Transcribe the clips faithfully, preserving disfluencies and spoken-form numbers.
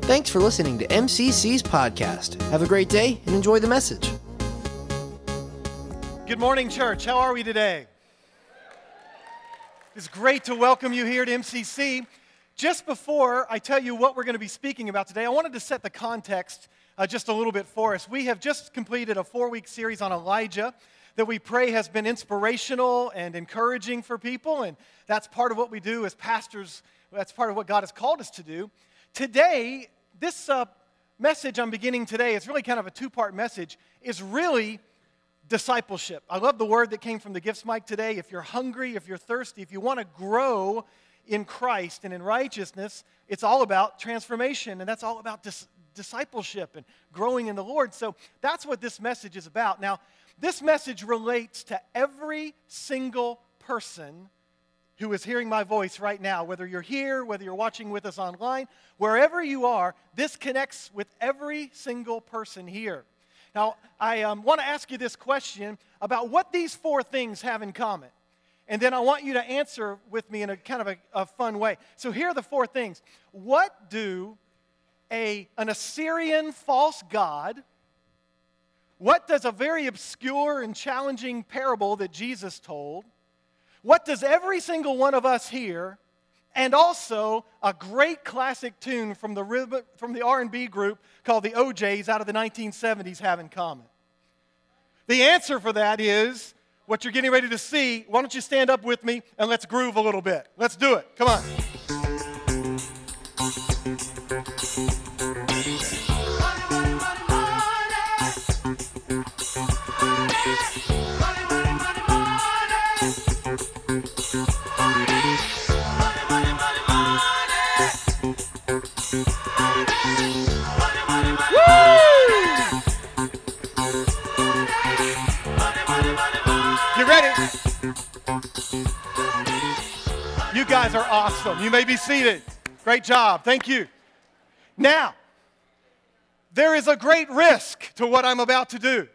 Thanks for listening to M C C's podcast. Have a great day and enjoy the message. Good morning, church. How are we today? It's great to welcome you here to M C C. Just before I tell you what we're going to be speaking about today, I wanted to set the context uh, just a little bit for us. We have just completed a four-week series on Elijah that we pray has been inspirational and encouraging for people, and that's part of what we do as pastors. That's part of what God has called us to do. Today, this uh, message I'm beginning today, it's really kind of a two-part message, is really discipleship. I love the word that came from the gifts mic today. If you're hungry, if you're thirsty, if you want to grow in Christ and in righteousness, it's all about transformation, and that's all about dis- discipleship and growing in the Lord. So that's what this message is about. Now, this message relates to every single person who is hearing my voice right now, whether you're here, whether you're watching with us online, wherever you are, this connects with every single person here. Now, I um, want to ask you this question about what these four things have in common. And then I want you to answer with me in a kind of a, a fun way. So here are the four things. What do a, an Assyrian false god, what does a very obscure and challenging parable that Jesus told, what does every single one of us here, and also a great classic tune from the from the R and B group called the O Js out of the nineteen seventies have in common? The answer for that is what you're getting ready to see. Why don't you stand up with me and let's groove a little bit. Let's do it. Come on. You guys are awesome. You may be seated. Great job. Thank you. Now, there is a great risk to what I'm about to do.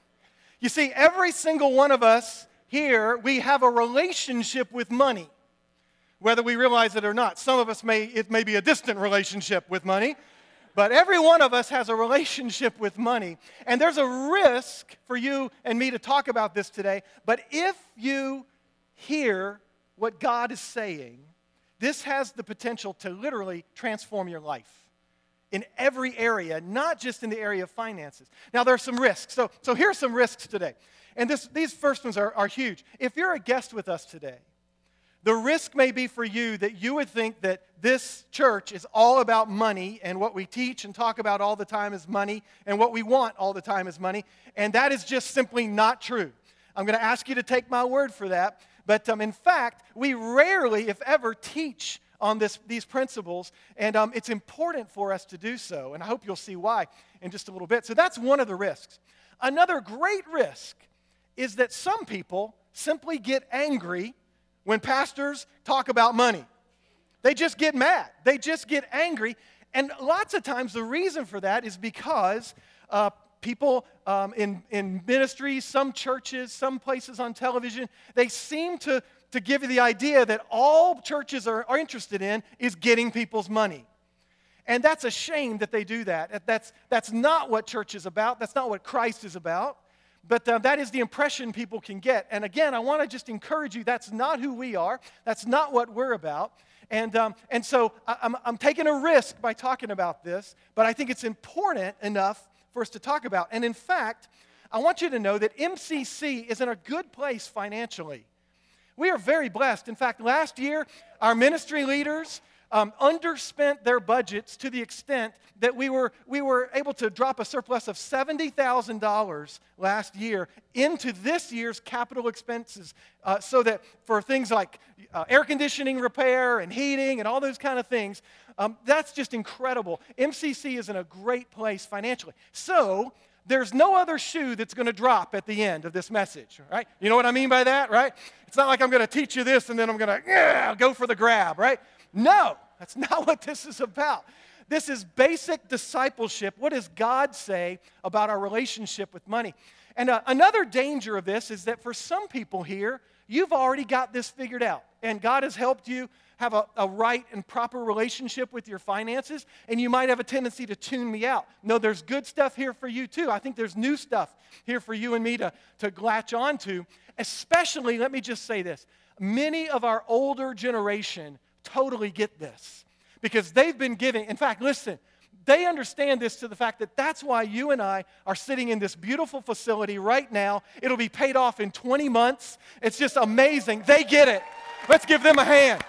You see, every single one of us here, we have a relationship with money, whether we realize it or not. Some of us may, it may be a distant relationship with money, but every one of us has a relationship with money. And there's a risk for you and me to talk about this today, but if you hear what God is saying, this has the potential to literally transform your life in every area, not just in the area of finances. Now, there are some risks. So, so here are some risks today. And this, these first ones are, are huge. If you're a guest with us today, the risk may be for you that you would think that this church is all about money, and what we teach and talk about all the time is money, and what we want all the time is money, and that is just simply not true. I'm going to ask you to take my word for that. But um, in fact, we rarely, if ever, teach on this, these principles, and um, it's important for us to do so, and I hope you'll see why in just a little bit. So that's one of the risks. Another great risk is that some people simply get angry when pastors talk about money. They just get mad. They just get angry, and lots of times the reason for that is because uh, people um, in, in ministries, some churches, some places on television, they seem to, to give you the idea that all churches are, are interested in is getting people's money. And that's a shame that they do that. That's, that's not what church is about. That's not what Christ is about. But uh, that is the impression people can get. And again, I want to just encourage you, that's not who we are. That's not what we're about. And, um, and so I, I'm, I'm taking a risk by talking about this, but I think it's important enough for us to talk about. And in fact, I want you to know that M C C is in a good place financially. We are very blessed. In fact, last year, our ministry leaders um, underspent their budgets to the extent that we were, we were able to drop a surplus of seventy thousand dollars last year into this year's capital expenses, uh, so that for things like uh, air conditioning repair and heating and all those kind of things, um, that's just incredible. M C C is in a great place financially. So there's no other shoe that's going to drop at the end of this message, right? You know what I mean by that, right? It's not like I'm going to teach you this and then I'm going to yeah, go for the grab, right? No, that's not what this is about. This is basic discipleship. What does God say about our relationship with money? And uh, another danger of this is that for some people here, you've already got this figured out, and God has helped you have a, a right and proper relationship with your finances, and you might have a tendency to tune me out. No, there's good stuff here for you too. I think there's new stuff here for you and me to, to latch onto. Especially, let me just say this, many of our older generation totally get this because they've been giving. In fact, listen, they understand this to the fact that that's why you and I are sitting in this beautiful facility right now. It'll be paid off in twenty months. It's just amazing. They get it. Let's give them a hand.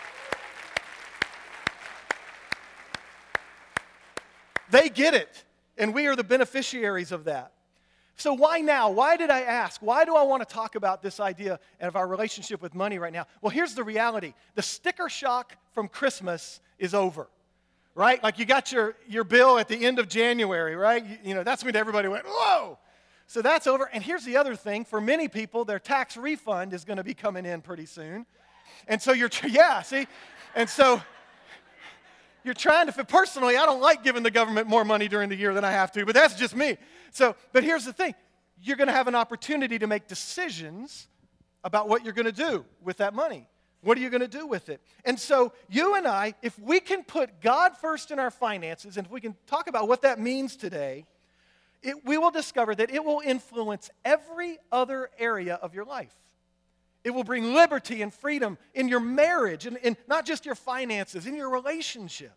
They get it, and we are the beneficiaries of that. So why now? Why did I ask? Why do I want to talk about this idea of our relationship with money right now? Well, here's the reality. The sticker shock from Christmas is over, right? Like you got your, your bill at the end of January, right? You, you know, that's when everybody went, whoa! So that's over. And here's the other thing. For many people, their tax refund is going to be coming in pretty soon. And so you're, yeah, see? And so you're trying to, personally, I don't like giving the government more money during the year than I have to, but that's just me. So, but here's the thing. You're going to have an opportunity to make decisions about what you're going to do with that money. What are you going to do with it? And so you and I, if we can put God first in our finances, and if we can talk about what that means today, it, we will discover that it will influence every other area of your life. It will bring liberty and freedom in your marriage, and, and not just your finances, in your relationships.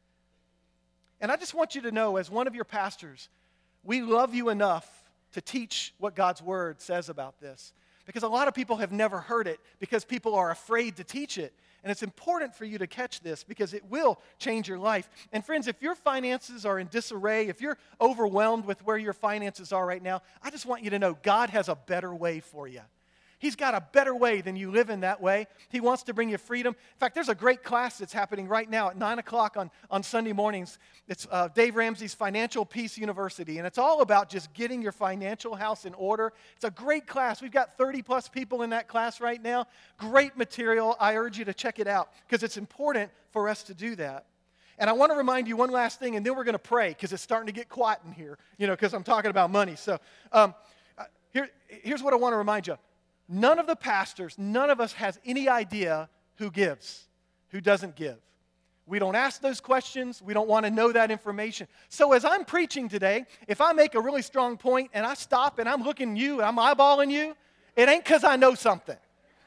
And I just want you to know, as one of your pastors, we love you enough to teach what God's Word says about this. Because a lot of people have never heard it because people are afraid to teach it. And it's important for you to catch this because it will change your life. And friends, if your finances are in disarray, if you're overwhelmed with where your finances are right now, I just want you to know God has a better way for you. He's got a better way than you live in that way. He wants to bring you freedom. In fact, there's a great class that's happening right now at nine o'clock on, on Sunday mornings. It's uh, Dave Ramsey's Financial Peace University, and it's all about just getting your financial house in order. It's a great class. We've got thirty plus people in that class right now. Great material. I urge you to check it out because it's important for us to do that. And I want to remind you one last thing, and then we're going to pray because it's starting to get quiet in here, you know, because I'm talking about money. So um, here, here's what I want to remind you. None of the pastors, none of us has any idea who gives, who doesn't give. We don't ask those questions. We don't want to know that information. So as I'm preaching today, if I make a really strong point and I stop and I'm looking at you and I'm eyeballing you, it ain't because I know something.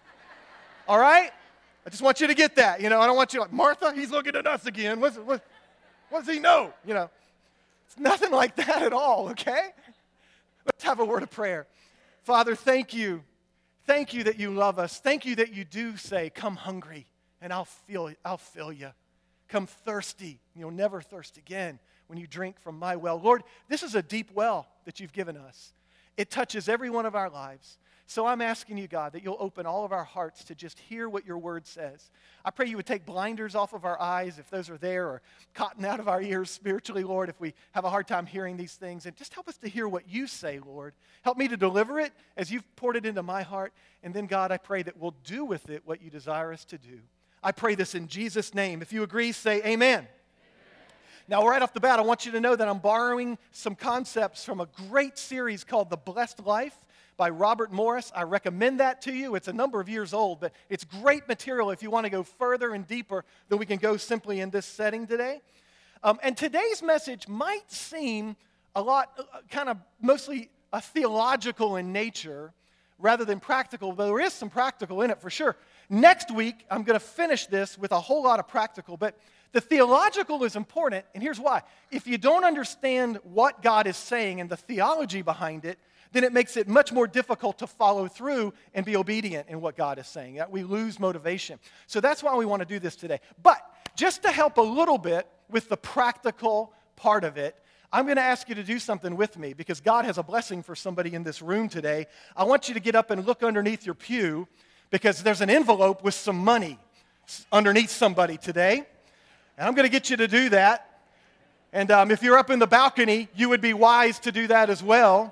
All right? I just want you to get that. You know, I don't want you like, Martha, he's looking at us again. What's, what, what does he know? You know, it's nothing like that at all, okay? Let's have a word of prayer. Father, thank you. Thank you that you love us. Thank you that you do say, come hungry, and I'll feel, I'll fill you. Come thirsty, and you'll never thirst again when you drink from my well. Lord, this is a deep well that you've given us. It touches every one of our lives. So I'm asking you, God, that you'll open all of our hearts to just hear what your word says. I pray you would take blinders off of our eyes, if those are there, or cotton out of our ears spiritually, Lord, if we have a hard time hearing these things. And just help us to hear what you say, Lord. Help me to deliver it as you've poured it into my heart. And then, God, I pray that we'll do with it what you desire us to do. I pray this in Jesus' name. If you agree, say amen. Amen. Now, right off the bat, I want you to know that I'm borrowing some concepts from a great series called The Blessed Life by Robert Morris. I recommend that to you. It's a number of years old, but it's great material if you want to go further and deeper than we can go simply in this setting today. Um, and today's message might seem a lot, uh, kind of mostly a theological in nature rather than practical, though there is some practical in it for sure. Next week, I'm going to finish this with a whole lot of practical, but the theological is important, and here's why. If you don't understand what God is saying and the theology behind it, then it makes it much more difficult to follow through and be obedient in what God is saying. We lose motivation. So that's why we want to do this today. But just to help a little bit with the practical part of it, I'm going to ask you to do something with me because God has a blessing for somebody in this room today. I want you to get up and look underneath your pew because there's an envelope with some money underneath somebody today. And I'm going to get you to do that. And um, if you're up in the balcony, you would be wise to do that as well.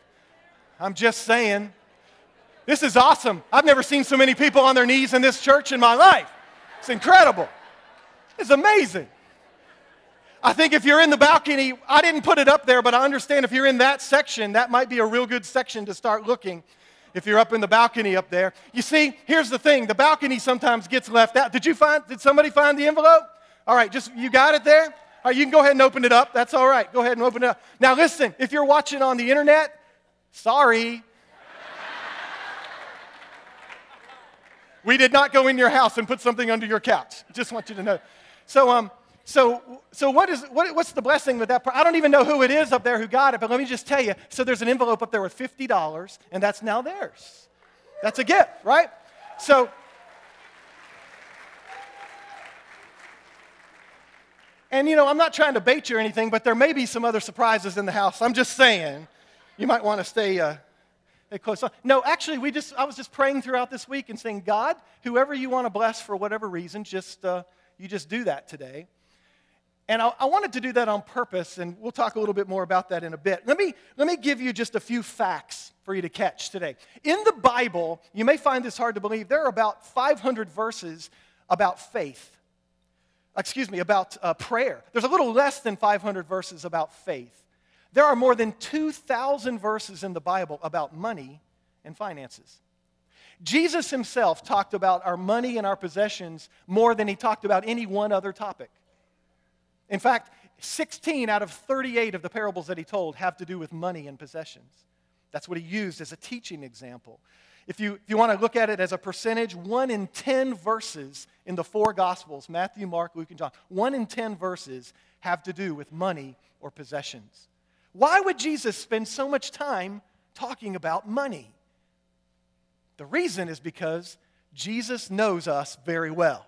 I'm just saying. This is awesome. I've never seen so many people on their knees in this church in my life. It's incredible. It's amazing. I think if you're in the balcony, I didn't put it up there, but I understand if you're in that section, that might be a real good section to start looking. if you're up in the balcony up there. You see, here's the thing. The balcony sometimes gets left out. Did you find, did somebody find the envelope? All right, just, you got it there? All right, you can go ahead and open it up. That's all right. Go ahead and open it up. Now listen, if you're watching on the internet, sorry. We did not go in your house and put something under your couch. Just want you to know. So, um, so, so what is what, what's the blessing with that? I don't even know who it is up there who got it, but let me just tell you. So there's an envelope up there with fifty dollars, and that's now theirs. That's a gift, right? So, and you know, I'm not trying to bait you or anything, but there may be some other surprises in the house. I'm just saying, you might want to stay. Uh, Close on. No, actually, we just I was just praying throughout this week and saying, God, whoever you want to bless for whatever reason, just uh, you just do that today. And I, I wanted to do that on purpose, and we'll talk a little bit more about that in a bit. Let me, let me give you just a few facts for you to catch today. In the Bible, you may find this hard to believe, there are about five hundred verses about faith. Excuse me, about uh, prayer. There's a little less than five hundred verses about faith. There are more than two thousand verses in the Bible about money and finances. Jesus himself talked about our money and our possessions more than he talked about any one other topic. In fact, sixteen out of thirty-eight of the parables that he told have to do with money and possessions. That's what he used as a teaching example. If you, if you want to look at it as a percentage, one in ten verses in the four Gospels, Matthew, Mark, Luke, and John, one in ten verses have to do with money or possessions. Why would Jesus spend so much time talking about money? The reason is because Jesus knows us very well.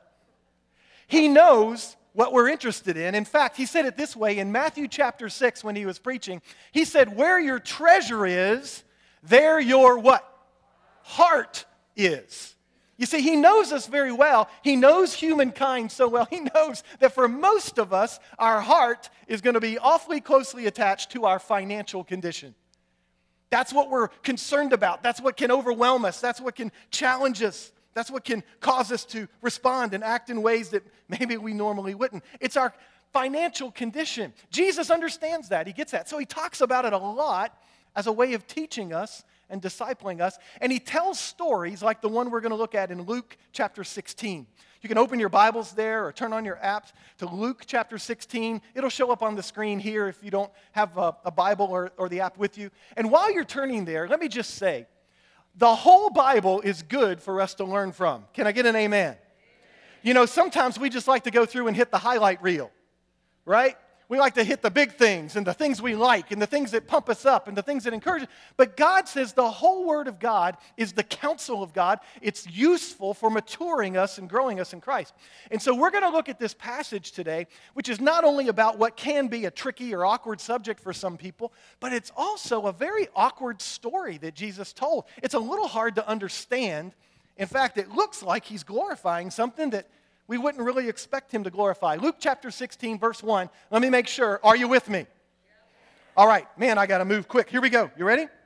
He knows what we're interested in. In fact, he said it this way in Matthew chapter six when he was preaching. He said, where your treasure is, there your what? Heart is. You see, he knows us very well. He knows humankind so well. He knows that for most of us, our heart is going to be awfully closely attached to our financial condition. That's what we're concerned about. That's what can overwhelm us. That's what can challenge us. That's what can cause us to respond and act in ways that maybe we normally wouldn't. It's our financial condition. Jesus understands that. He gets that. So he talks about it a lot as a way of teaching us and discipling us. And he tells stories like the one we're going to look at in Luke chapter sixteen. You can open your Bibles there or turn on your apps to Luke chapter sixteen. It'll show up on the screen here if you don't have a, a Bible or, or the app with you. And while you're turning there, let me just say, the whole Bible is good for us to learn from. Can I get an amen? Amen? You know, sometimes we just like to go through and hit the highlight reel, right? We like to hit the big things and the things we like and the things that pump us up and the things that encourage us. But God says the whole Word of God is the counsel of God. It's useful for maturing us and growing us in Christ. And so we're going to look at this passage today, which is not only about what can be a tricky or awkward subject for some people, but it's also a very awkward story that Jesus told. It's a little hard to understand. In fact, it looks like he's glorifying something that we wouldn't really expect him to glorify. Luke chapter sixteen, verse one. Let me make sure. Are you with me? All right. Man, I got to move quick. Here we go. You ready?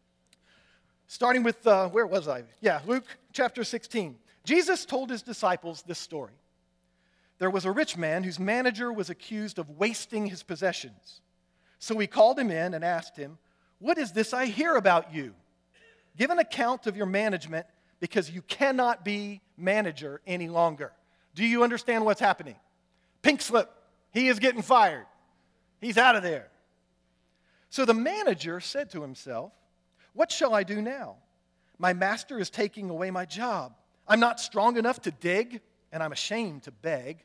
Starting with, uh, where was I? Yeah, Luke chapter sixteen. Jesus told his disciples this story. There was a rich man whose manager was accused of wasting his possessions. So he called him in and asked him, "What is this I hear about you? Give an account of your management because you cannot be manager any longer." Do you understand what's happening? Pink slip. He is getting fired. He's out of there. So the manager said to himself, "What shall I do now? My master is taking away my job. I'm not strong enough to dig, and I'm ashamed to beg.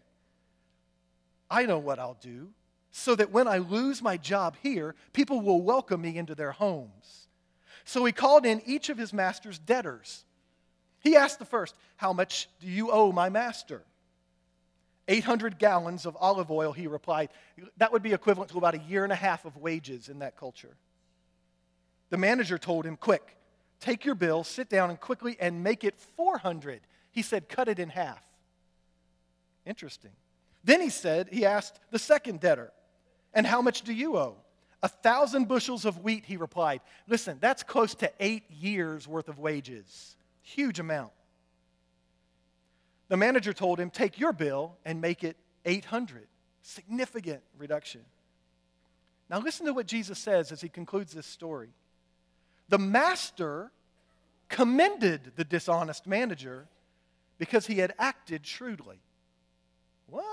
I know what I'll do, so that when I lose my job here, people will welcome me into their homes." So he called in each of his master's debtors. He asked the first, "How much do you owe my master?" eight hundred gallons of olive oil, he replied. That would be equivalent to about a year and a half of wages in that culture. The manager told him, "Quick, take your bill, sit down and quickly and make it four hundred. He said, "Cut it in half." Interesting. Then he said, he asked the second debtor, "And how much do you owe?" A thousand bushels of wheat, he replied. Listen, that's close to eight years worth of wages. Huge amount. The manager told him, "Take your bill and make it eight hundred. Significant reduction. Now listen to what Jesus says as he concludes this story. The master commended the dishonest manager because he had acted shrewdly. What?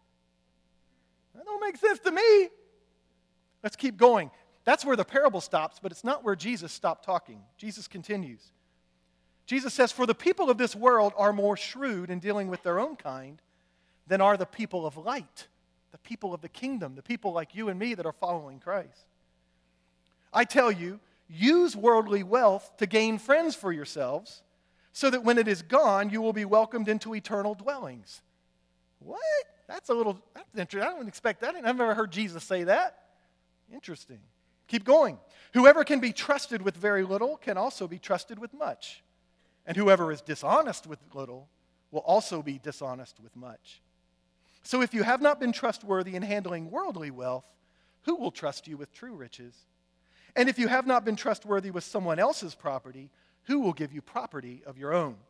That don't make sense to me. Let's keep going. That's where the parable stops, but it's not where Jesus stopped talking. Jesus continues. Jesus says, "For the people of this world are more shrewd in dealing with their own kind than are the people of light, the people of the kingdom, the people like you and me that are following Christ. I tell you, use worldly wealth to gain friends for yourselves, so that when it is gone, you will be welcomed into eternal dwellings." What? That's a little, that's interesting. I don't expect that. I've never heard Jesus say that. Interesting. Keep going. "Whoever can be trusted with very little can also be trusted with much. And whoever is dishonest with little will also be dishonest with much. So if you have not been trustworthy in handling worldly wealth, who will trust you with true riches? And if you have not been trustworthy with someone else's property, who will give you property of your own?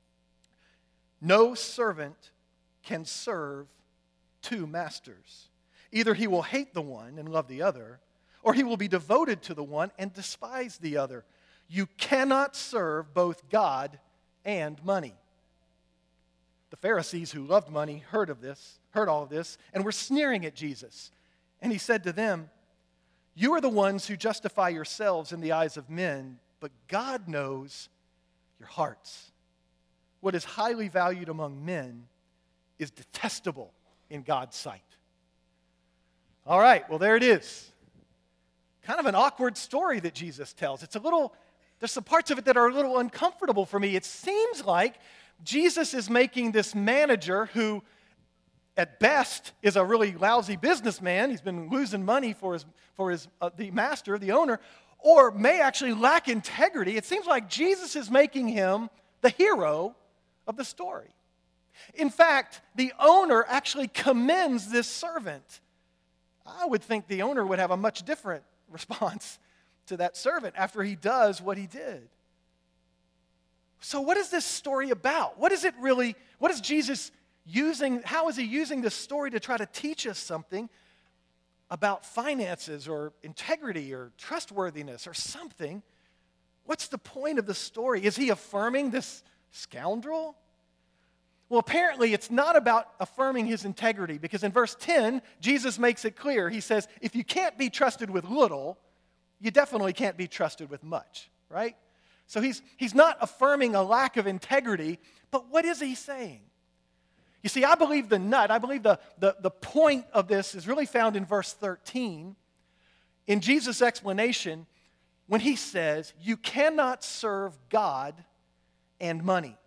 No servant can serve two masters. Either he will hate the one and love the other, or he will be devoted to the one and despise the other. You cannot serve both God and money." The Pharisees who loved money heard of this, heard all of this, and were sneering at Jesus. And he said to them, "You are the ones who justify yourselves in the eyes of men, but God knows your hearts. What is highly valued among men is detestable in God's sight." All right, well, there it is. Kind of an awkward story that Jesus tells. It's a little, there's some parts of it that are a little uncomfortable for me. It seems like Jesus is making this manager who, at best, is a really lousy businessman. He's been losing money for his, for his uh, the master, the owner, or may actually lack integrity. It seems like Jesus is making him the hero of the story. In fact, the owner actually commends this servant. I would think the owner would have a much different response to that servant after he does what he did. So what is this story about? What is it really, what is Jesus using, how is he using this story to try to teach us something about finances or integrity or trustworthiness or something? What's the point of the story? Is he affirming this scoundrel? Well, apparently it's not about affirming his integrity, because in verse ten, Jesus makes it clear. He says, if you can't be trusted with little, you definitely can't be trusted with much, right? So he's, he's not affirming a lack of integrity, but what is he saying? You see, I believe the nut, I believe the, the, the point of this is really found in verse thirteen. In Jesus' explanation, when he says, you cannot serve God and money.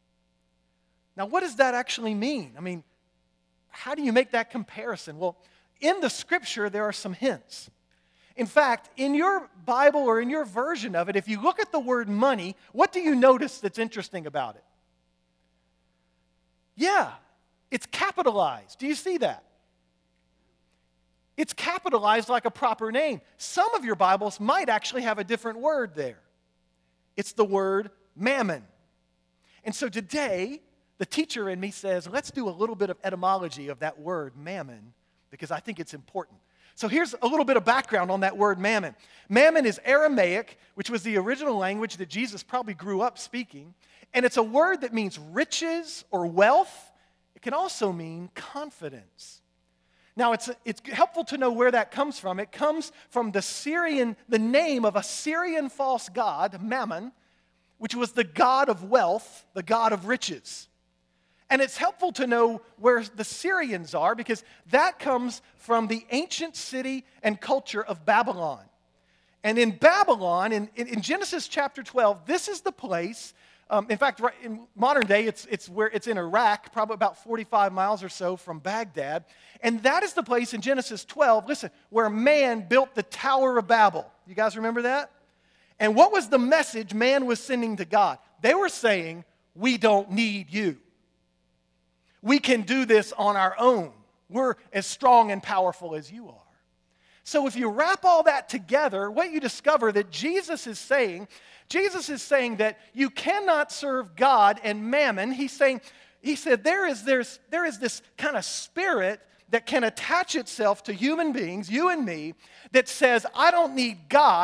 Now, what does that actually mean? I mean, how do you make that comparison? Well, in the Scripture, there are some hints. In fact, in your Bible or in your version of it, if you look at the word money, what do you notice that's interesting about it? Yeah, it's capitalized. Do you see that? It's capitalized like a proper name. Some of your Bibles might actually have a different word there. It's the word mammon. And so today, the teacher in me says, let's do a little bit of etymology of that word mammon, because I think it's important. So here's a little bit of background on that word mammon. Mammon is Aramaic, which was the original language that Jesus probably grew up speaking. And it's a word that means riches or wealth. It can also mean confidence. Now, it's, it's helpful to know where that comes from. It comes from the Syrian, the name of a Syrian false god, Mammon, which was the god of wealth, the god of riches. And it's helpful to know where the Syrians are, because that comes from the ancient city and culture of Babylon. And in Babylon, in, in Genesis chapter twelve, this is the place, um, in fact, right in modern day, it's, it's where it's in Iraq, probably about forty-five miles or so from Baghdad. And that is the place in Genesis twelve, listen, where man built the Tower of Babel. You guys remember that? And what was the message man was sending to God? They were saying, we don't need you. We can do this on our own. We're as strong and powerful as you are. So if you wrap all that together, what you discover that Jesus is saying, Jesus is saying that you cannot serve God and mammon. He's saying, he said there is, there's, there is this kind of spirit that can attach itself to human beings, you and me, that says, I don't need God,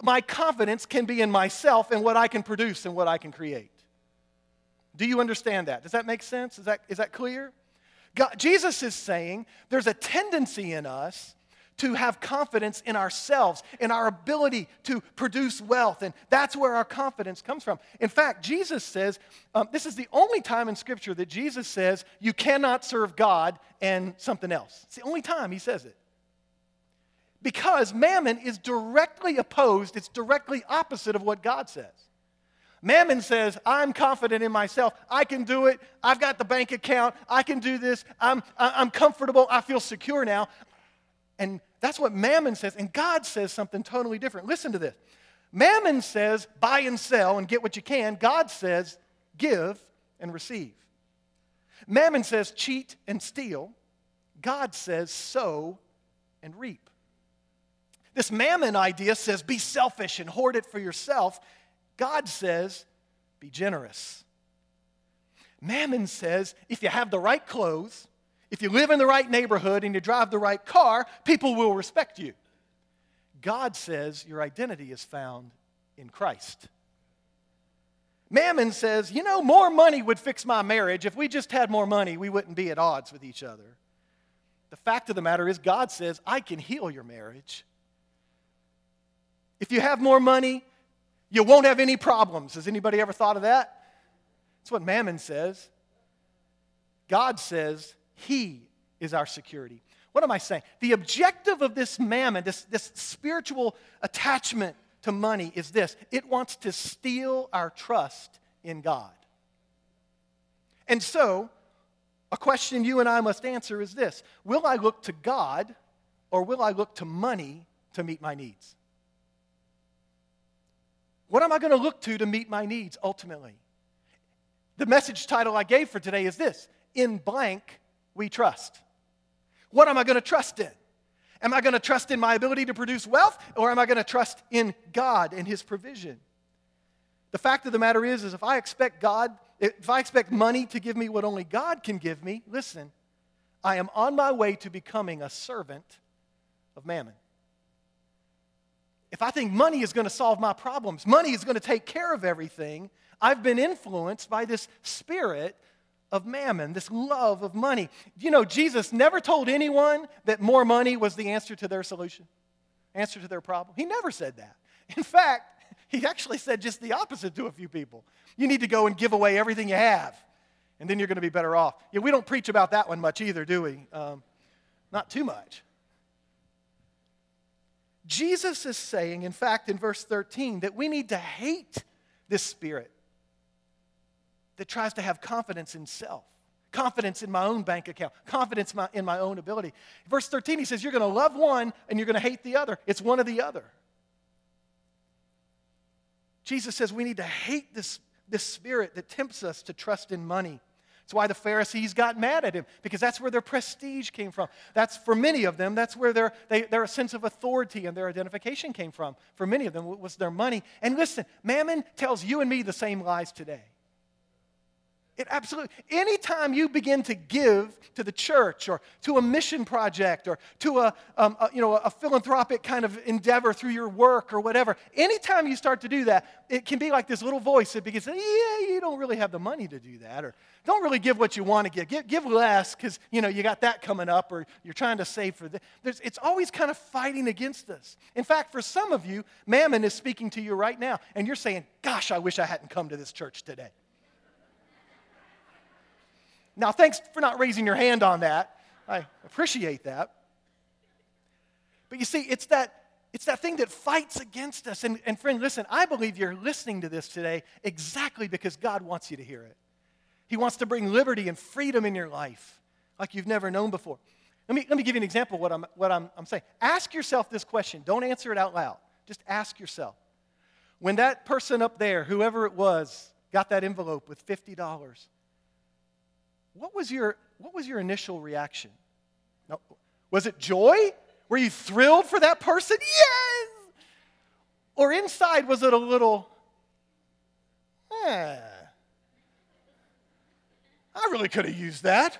my confidence can be in myself and what I can produce and what I can create. Do you understand that? Does that make sense? Is that, is that clear? God, Jesus is saying there's a tendency in us to have confidence in ourselves, in our ability to produce wealth, and that's where our confidence comes from. In fact, Jesus says, um, this is the only time in Scripture that Jesus says you cannot serve God and something else. It's the only time he says it. Because mammon is directly opposed, it's directly opposite of what God says. Mammon says, I'm confident in myself. I can do it. I've got the bank account. I can do this. I'm, I'm comfortable. I feel secure now. And that's what Mammon says. And God says something totally different. Listen to this. Mammon says, buy and sell and get what you can. God says, give and receive. Mammon says, cheat and steal. God says, sow and reap. This mammon idea says, be selfish and hoard it for yourself. God says, be generous. Mammon says, if you have the right clothes, if you live in the right neighborhood and you drive the right car, people will respect you. God says your identity is found in Christ. Mammon says, you know, more money would fix my marriage. If we just had more money, we wouldn't be at odds with each other. The fact of the matter is, God says, I can heal your marriage. If you have more money, you won't have any problems. Has anybody ever thought of that? That's what Mammon says. God says he is our security. What am I saying? The objective of this mammon, this, this spiritual attachment to money is this. It wants to steal our trust in God. And so, a question you and I must answer is this. Will I look to God or will I look to money to meet my needs? What am I going to look to to meet my needs ultimately? The message title I gave for today is this. In blank, we trust. What am I going to trust in? Am I going to trust in my ability to produce wealth, or am I going to trust in God and his provision? The fact of the matter is, is if I expect God, if I expect money to give me what only God can give me, listen, I am on my way to becoming a servant of mammon. If I think money is going to solve my problems, money is going to take care of everything, I've been influenced by this spirit of mammon, this love of money. You know, Jesus never told anyone that more money was the answer to their solution, answer to their problem. He never said that. In fact, he actually said just the opposite to a few people. You need to go and give away everything you have, and then you're going to be better off. Yeah, we don't preach about that one much either, do we? Um, not too much. Jesus is saying, in fact, in verse thirteen, that we need to hate this spirit that tries to have confidence in self, confidence in my own bank account, confidence in my, in my own ability. Verse thirteen, he says, you're going to love one and you're going to hate the other. It's one or the other. Jesus says we need to hate this, this spirit that tempts us to trust in money. That's why the Pharisees got mad at him, because that's where their prestige came from. That's, for many of them, that's where their, they, their sense of authority and their identification came from. For many of them, it was their money. And listen, mammon tells you and me the same lies today. It absolutely, anytime you begin to give to the church or to a mission project or to a, um, a, you know, a philanthropic kind of endeavor through your work or whatever, anytime you start to do that, it can be like this little voice that begins to say, yeah, you don't really have the money to do that, or don't really give what you want to give. Give, give less because, you know, you got that coming up, or you're trying to save for that. There's, it's always kind of fighting against us. In fact, for some of you, mammon is speaking to you right now, and you're saying, gosh, I wish I hadn't come to this church today. Now, thanks for not raising your hand on that. I appreciate that. But you see, it's that, it's that thing that fights against us. And, and friend, listen, I believe you're listening to this today exactly because God wants you to hear it. He wants to bring liberty and freedom in your life like you've never known before. Let me, let me give you an example of what, I'm, what I'm, I'm saying. Ask yourself this question. Don't answer it out loud. Just ask yourself. When that person up there, whoever it was, got that envelope with fifty dollars, What was your what was your initial reaction? No, was it joy? Were you thrilled for that person? Yes! Or inside was it a little, eh, I really could have used that.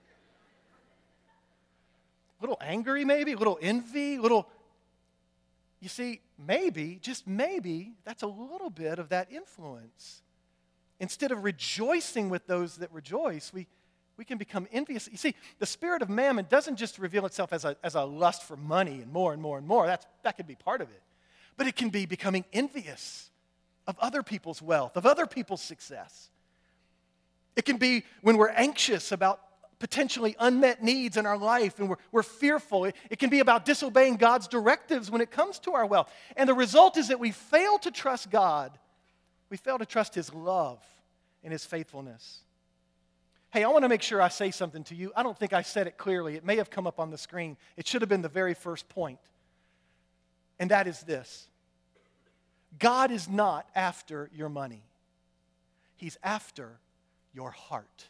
A little angry maybe, a little envy, a little, you see, maybe, just maybe, that's a little bit of that influence. Instead of rejoicing with those that rejoice, we, we can become envious. You see, the spirit of mammon doesn't just reveal itself as a, as a lust for money and more and more and more. That's, that could be part of it. But it can be becoming envious of other people's wealth, of other people's success. It can be when we're anxious about potentially unmet needs in our life and we're, we're fearful. It, it can be about disobeying God's directives when it comes to our wealth. And the result is that we fail to trust God. We fail to trust His love and His faithfulness. Hey, I want to make sure I say something to you. I don't think I said it clearly. It may have come up on the screen. It should have been the very first point. And that is this. God is not after your money. He's after your heart.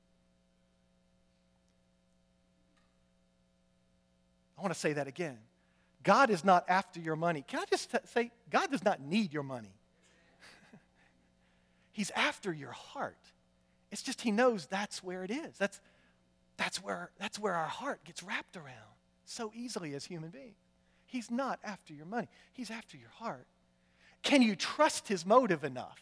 I want to say that again. God is not after your money. Can I just t- say, God does not need your money. He's after your heart. It's just He knows that's where it is. That's, that's, where, that's where our heart gets wrapped around so easily as human beings. He's not after your money. He's after your heart. Can you trust His motive enough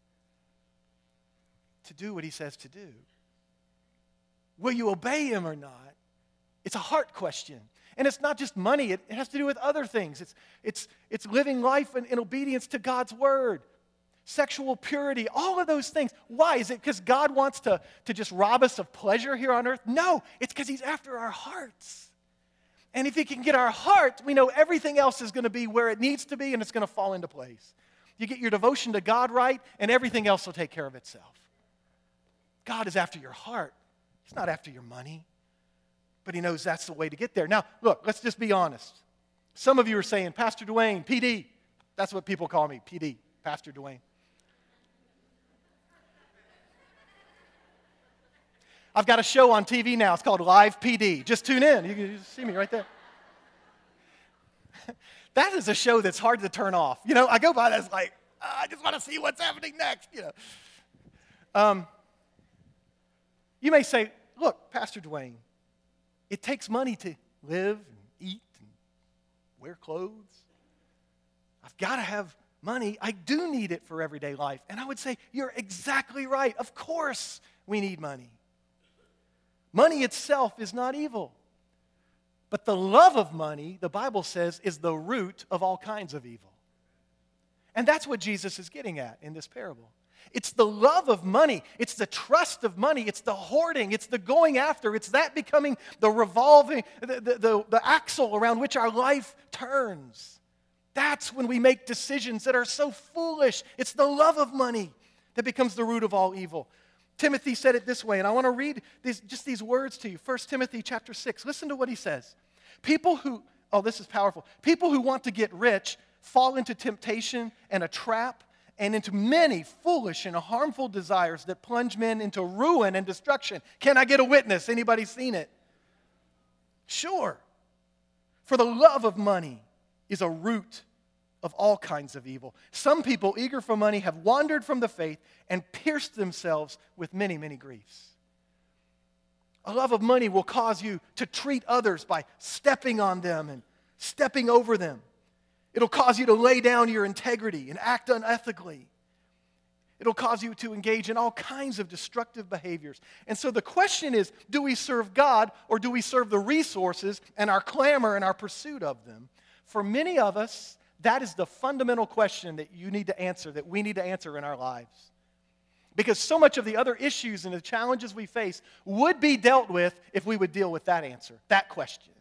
to do what He says to do? Will you obey Him or not? It's a heart question. And it's not just money. It, it has to do with other things. It's, it's, it's living life in, in obedience to God's word. Sexual purity, all of those things. Why? Is it because God wants to, to just rob us of pleasure here on earth? No, it's because He's after our hearts. And if He can get our heart, we know everything else is going to be where it needs to be and it's going to fall into place. You get your devotion to God right and everything else will take care of itself. God is after your heart. He's not after your money. But He knows that's the way to get there. Now, look, let's just be honest. Some of you are saying, Pastor Dwayne, P D. That's what people call me, P D, Pastor Dwayne. I've got a show on T V now. It's called Live P D. Just tune in. You can just see me right there. That is a show that's hard to turn off. You know, I go by that's like, oh, I just want to see what's happening next. You know. Um, you may say, look, Pastor Dwayne, it takes money to live and eat and wear clothes. I've got to have money. I do need it for everyday life. And I would say, you're exactly right. Of course we need money. Money itself is not evil. But the love of money, the Bible says, is the root of all kinds of evil. And that's what Jesus is getting at in this parable. It's the love of money. It's the trust of money. It's the hoarding. It's the going after. It's that becoming the revolving, the, the, the, the axle around which our life turns. That's when we make decisions that are so foolish. It's the love of money that becomes the root of all evil. Timothy said it this way, and I want to read these, just these words to you. First Timothy chapter six. Listen to what he says. People who, oh, this is powerful. People who want to get rich fall into temptation and a trap and into many foolish and harmful desires that plunge men into ruin and destruction. Can I get a witness? Anybody seen it? Sure. For the love of money is a root of all kinds of evil. Some people, eager for money, have wandered from the faith and pierced themselves with many, many griefs. A love of money will cause you to treat others by stepping on them and stepping over them. It'll cause you to lay down your integrity and act unethically. It'll cause you to engage in all kinds of destructive behaviors. And so the question is, do we serve God or do we serve the resources and our clamor and our pursuit of them? For many of us, that is the fundamental question that you need to answer, that we need to answer in our lives. Because so much of the other issues and the challenges we face would be dealt with if we would deal with that answer, that question.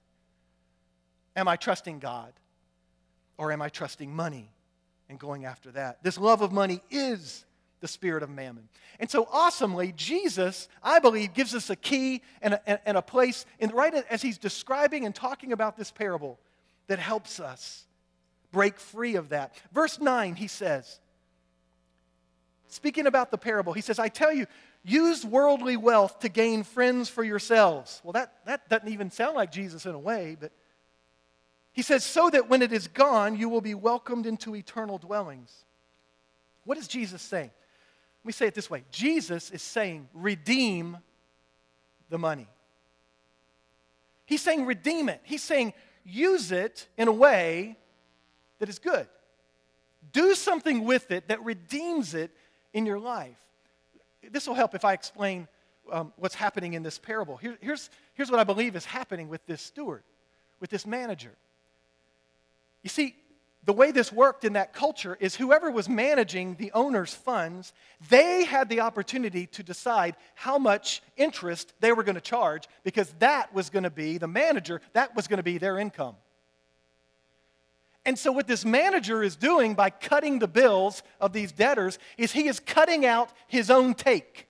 Am I trusting God? Or am I trusting money and going after that? This love of money is the spirit of mammon. And so awesomely, Jesus, I believe, gives us a key and a, and a place, in, right as he's describing and talking about this parable, that helps us break free of that. Verse nine, he says, speaking about the parable, he says, I tell you, use worldly wealth to gain friends for yourselves. Well, that, that doesn't even sound like Jesus in a way, but he says, so that when it is gone, you will be welcomed into eternal dwellings. What is Jesus saying? Let me say it this way. Jesus is saying, redeem the money. He's saying, redeem it. He's saying, use it in a way that is good. Do something with it that redeems it in your life. This will help if I explain um, what's happening in this parable. Here, here's, here's what I believe is happening with this steward, with this manager. You see, the way this worked in that culture is whoever was managing the owner's funds, they had the opportunity to decide how much interest they were going to charge, because that was going to be, the manager, that was going to be their income. And so what this manager is doing by cutting the bills of these debtors is he is cutting out his own take.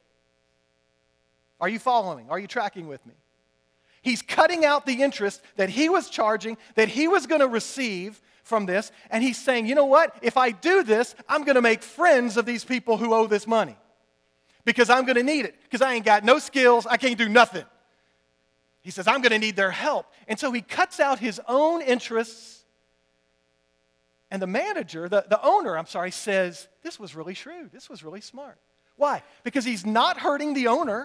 Are you following? Are you tracking with me? He's cutting out the interest that he was charging, that he was going to receive from this, and he's saying, you know what? If I do this, I'm going to make friends of these people who owe this money, because I'm going to need it, because I ain't got no skills, I can't do nothing. He says, I'm going to need their help. And so he cuts out his own interests, and the manager, the, the owner, I'm sorry, says, this was really shrewd, this was really smart. Why? Because he's not hurting the owner.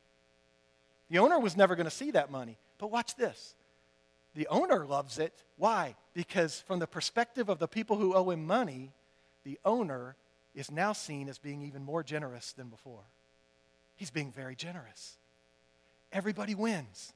The owner was never going to see that money. But watch this. The owner loves it. Why? Because from the perspective of the people who owe him money, the owner is now seen as being even more generous than before. He's being very generous. Everybody wins.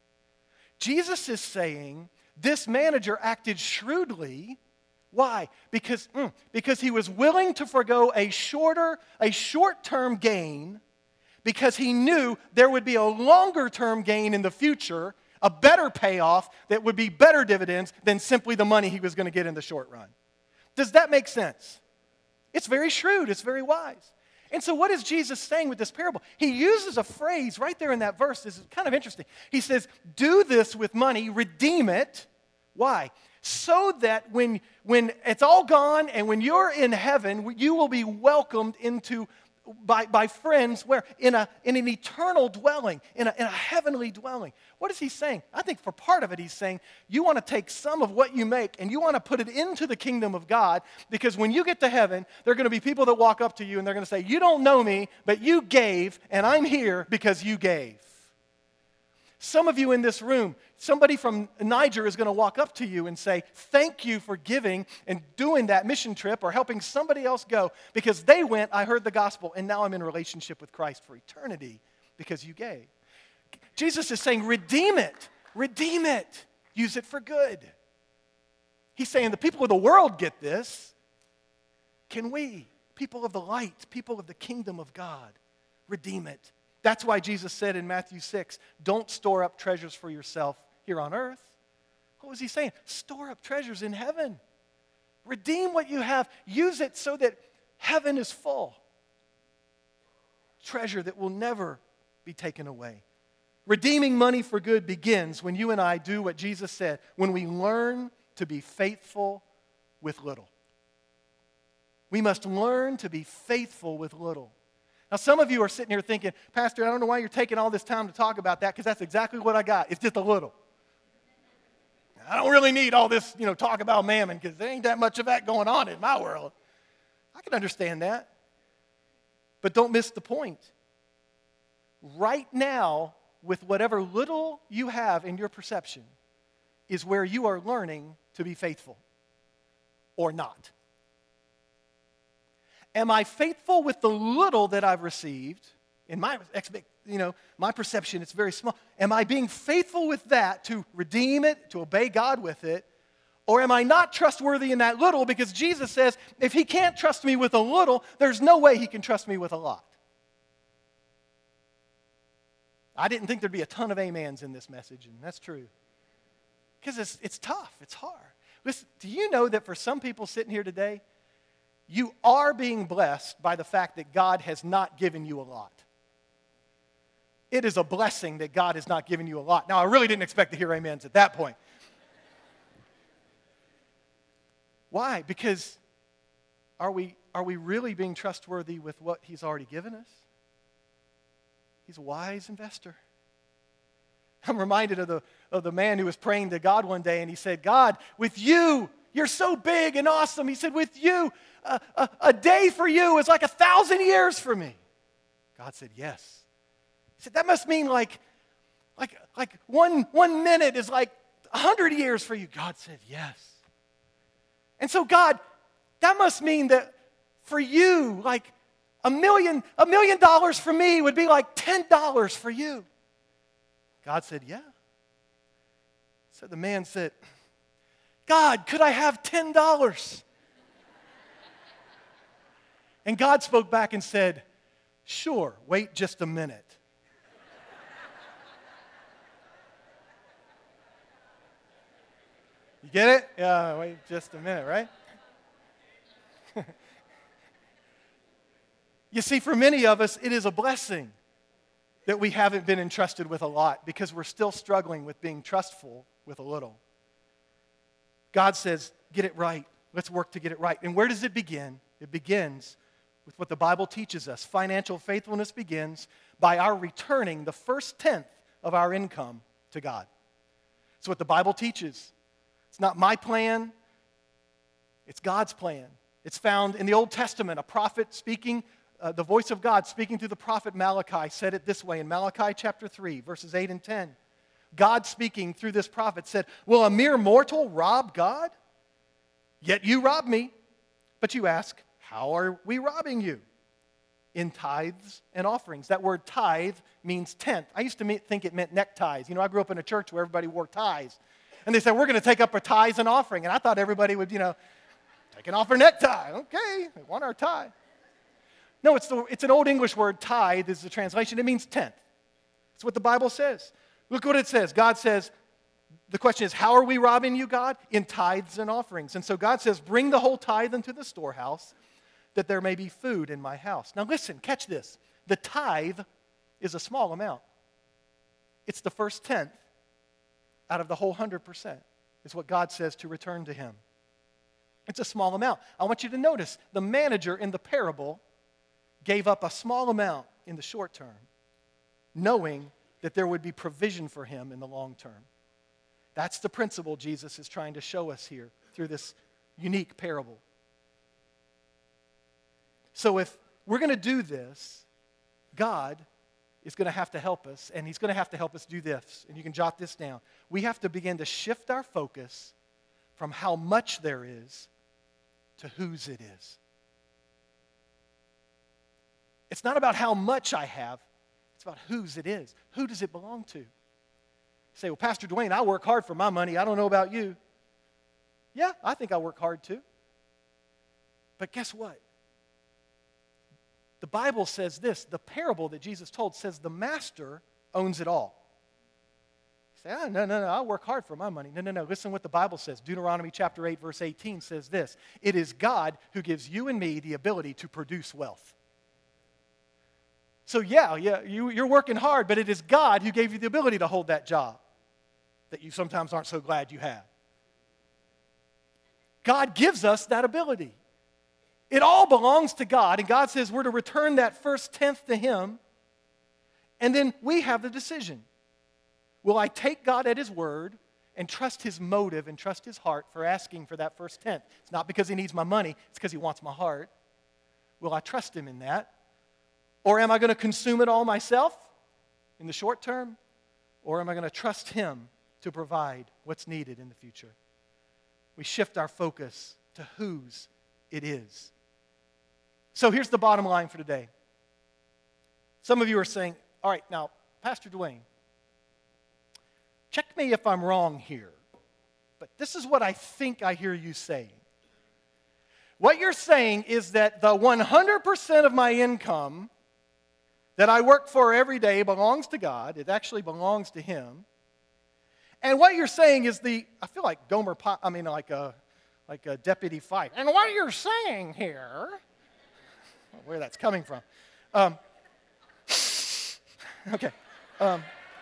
Jesus is saying this manager acted shrewdly. Why? Because, mm, because he was willing to forgo a shorter, a short-term gain, because he knew there would be a longer-term gain in the future, a better payoff that would be better dividends than simply the money he was going to get in the short run. Does that make sense? It's very shrewd. It's very wise. And so what is Jesus saying with this parable? He uses a phrase right there in that verse. This is kind of interesting. He says, do this with money, redeem it. Why? So that when, when it's all gone and when you're in heaven, you will be welcomed into By, by friends where in a in an eternal dwelling, in a, in a heavenly dwelling. What is he saying? I think for part of it he's saying, you want to take some of what you make and you want to put it into the kingdom of God, because when you get to heaven, there are going to be people that walk up to you and they're going to say, you don't know me, but you gave, and I'm here because you gave. Some of you in this room, somebody from Niger is going to walk up to you and say, thank you for giving and doing that mission trip or helping somebody else go, because they went, I heard the gospel, and now I'm in a relationship with Christ for eternity because you gave. Jesus is saying, redeem it. Redeem it. Use it for good. He's saying the people of the world get this. Can we, people of the light, people of the kingdom of God, redeem it? That's why Jesus said in Matthew six, don't store up treasures for yourself here on earth. What was he saying? Store up treasures in heaven. Redeem what you have. Use it so that heaven is full. Treasure that will never be taken away. Redeeming money for good begins when you and I do what Jesus said, when we learn to be faithful with little. We must learn to be faithful with little. Now, some of you are sitting here thinking, Pastor, I don't know why you're taking all this time to talk about that, because that's exactly what I got. It's just a little. I don't really need all this, you know, talk about mammon, because there ain't that much of that going on in my world. I can understand that. But don't miss the point. Right now, with whatever little you have in your perception, is where you are learning to be faithful or not. Am I faithful with the little that I've received? In my expect, you know, my perception, it's very small. Am I being faithful with that to redeem it, to obey God with it? Or am I not trustworthy in that little? Because Jesus says, if he can't trust me with a little, there's no way he can trust me with a lot. I didn't think there'd be a ton of amens in this message, and that's true. Because it's, it's tough, it's hard. Listen, do you know that for some people sitting here today, you are being blessed by the fact that God has not given you a lot. It is a blessing that God has not given you a lot. Now, I really didn't expect to hear amens at that point. Why? Because are we, are we really being trustworthy with what he's already given us? He's a wise investor. I'm reminded of the, of the man who was praying to God one day, and he said, God, with you, you're so big and awesome. He said, with you, a, a, a day for you is like a thousand years for me. God said, yes. He said, that must mean like, like, like one, one minute is like a hundred years for you. God said, yes. And so God, that must mean that for you, like a million, a million dollars for me would be like ten dollars for you. God said, yeah. So the man said, God, could I have ten dollars? And God spoke back and said, sure, wait just a minute. You get it? Yeah, wait just a minute, right? You see, for many of us, it is a blessing that we haven't been entrusted with a lot because we're still struggling with being trustful with a little. God says, get it right. Let's work to get it right. And where does it begin? It begins with what the Bible teaches us. Financial faithfulness begins by our returning the first tenth of our income to God. It's what the Bible teaches. It's not my plan. It's God's plan. It's found in the Old Testament. A prophet speaking, uh, the voice of God speaking through the prophet Malachi said it this way in Malachi chapter three, verses eight and ten. God speaking through this prophet said, will a mere mortal rob God? Yet you rob me. But you ask, how are we robbing you? In tithes and offerings. That word tithe means tenth. I used to think it meant neckties. You know, I grew up in a church where everybody wore ties. And they said, we're going to take up our tithes and offering. And I thought everybody would, you know, taking off their necktie. Okay, they want our tie. No, it's, the, it's an Old English word. Tithe is the translation. It means tenth. That's what the Bible says. Look what it says. God says, the question is, how are we robbing you, God? In tithes and offerings. And so God says, bring the whole tithe into the storehouse that there may be food in my house. Now listen, catch this. The tithe is a small amount. It's the first tenth out of the whole one hundred percent is what God says to return to him. It's a small amount. I want you to notice the manager in the parable gave up a small amount in the short term, knowing that there would be provision for him in the long term. That's the principle Jesus is trying to show us here through this unique parable. So if we're going to do this, God is going to have to help us, and he's going to have to help us do this. And you can jot this down. We have to begin to shift our focus from how much there is to whose it is. It's not about how much I have. It's about whose it is. Who does it belong to? You say, well, Pastor Dwayne, I work hard for my money. I don't know about you. Yeah, I think I work hard too. But guess what? The Bible says this, the parable that Jesus told says the master owns it all. You say, oh, no, no, no, I work hard for my money. No, no, no, listen what the Bible says. Deuteronomy chapter eight, verse eighteen says this, it is God who gives you and me the ability to produce wealth. So yeah, yeah, you, you're working hard, but it is God who gave you the ability to hold that job that you sometimes aren't so glad you have. God gives us that ability. It all belongs to God, and God says we're to return that first tenth to him, and then we have the decision. Will I take God at his word and trust his motive and trust his heart for asking for that first tenth? It's not because he needs my money, it's because he wants my heart. Will I trust him in that? Or am I going to consume it all myself in the short term? Or am I going to trust him to provide what's needed in the future? We shift our focus to whose it is. So here's the bottom line for today. Some of you are saying, all right, now, Pastor Dwayne, check me if I'm wrong here, but this is what I think I hear you saying. What you're saying is that the one hundred percent of my income that I work for every day belongs to God. It actually belongs to him. And what you're saying is the, I feel like Gomer, I mean like a, like a Deputy Fife. And what you're saying here, I don't know where that's coming from. Um, okay. Um,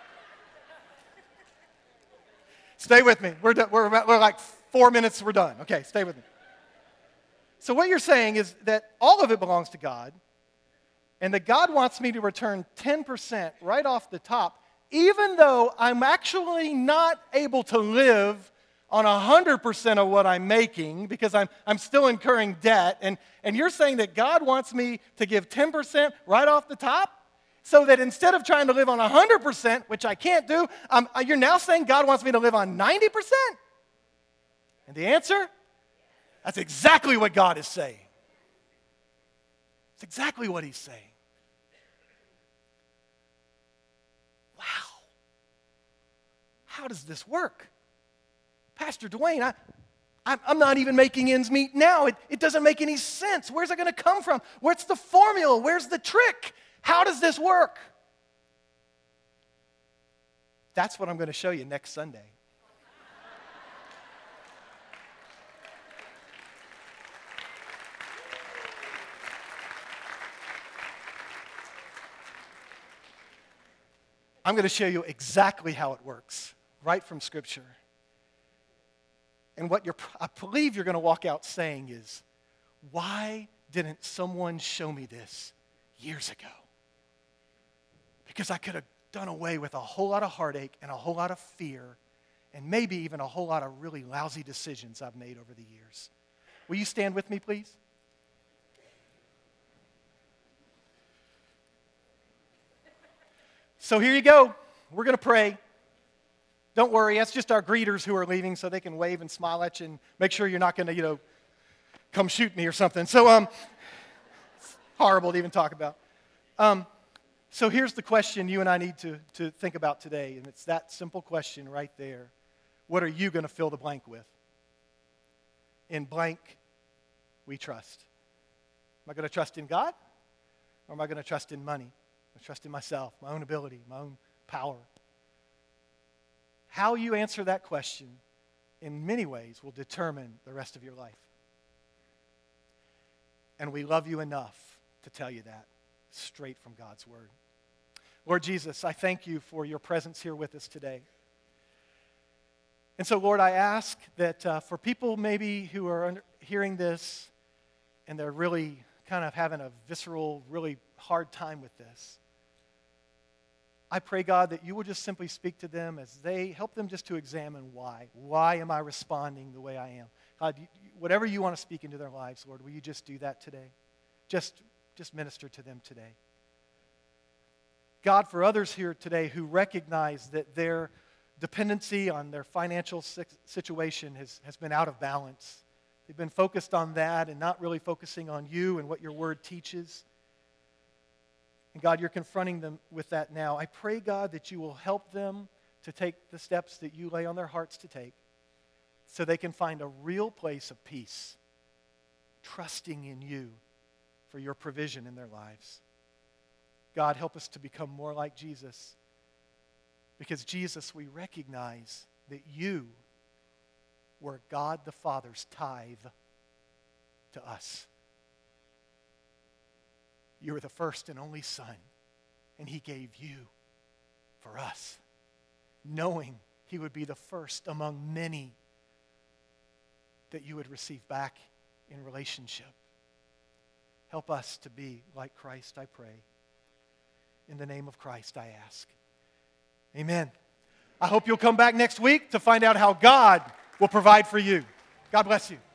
stay with me. We're, do, we're, about, we're like four minutes, we're done. Okay, stay with me. So what you're saying is that all of it belongs to God, and that God wants me to return ten percent right off the top, even though I'm actually not able to live on one hundred percent of what I'm making because I'm, I'm still incurring debt. And, and you're saying that God wants me to give ten percent right off the top so that instead of trying to live on one hundred percent, which I can't do, um, you're now saying God wants me to live on ninety percent? And the answer? That's exactly what God is saying. It's exactly what he's saying. Wow. How does this work? Pastor Dwayne, I, I'm, I'm not even making ends meet now. It, it doesn't make any sense. Where's it going to come from? Where's the formula? Where's the trick? How does this work? That's what I'm going to show you next Sunday. I'm going to show you exactly how it works, right from Scripture. And what you're, I believe you're going to walk out saying is, why didn't someone show me this years ago? Because I could have done away with a whole lot of heartache and a whole lot of fear and maybe even a whole lot of really lousy decisions I've made over the years. Will you stand with me, please? So here you go. We're going to pray. Don't worry, that's just our greeters who are leaving so they can wave and smile at you and make sure you're not going to, you know, come shoot me or something. So, um, it's horrible to even talk about. Um, so here's the question you and I need to, to think about today, and it's that simple question right there. What are you going to fill the blank with? In blank, we trust. Am I going to trust in God, or am I going to trust in money? Am I trust in myself, my own ability, my own power? How you answer that question in many ways will determine the rest of your life. And we love you enough to tell you that straight from God's Word. Lord Jesus, I thank you for your presence here with us today. And so, Lord, I ask that uh, for people maybe who are under, hearing this and they're really kind of having a visceral, really hard time with this, I pray, God, that you will just simply speak to them as they help them just to examine why. Why am I responding the way I am? God, whatever you want to speak into their lives, Lord, will you just do that today? Just, just minister to them today. God, for others here today who recognize that their dependency on their financial situation has, has been out of balance. They've been focused on that and not really focusing on you and what your word teaches. And God, you're confronting them with that now. I pray, God, that you will help them to take the steps that you lay on their hearts to take so they can find a real place of peace, trusting in you for your provision in their lives. God, help us to become more like Jesus, because, Jesus, we recognize that you were God the Father's tithe to us. You were the first and only Son, and he gave you for us, knowing he would be the first among many that you would receive back in relationship. Help us to be like Christ, I pray. In the name of Christ, I ask. Amen. I hope you'll come back next week to find out how God will provide for you. God bless you.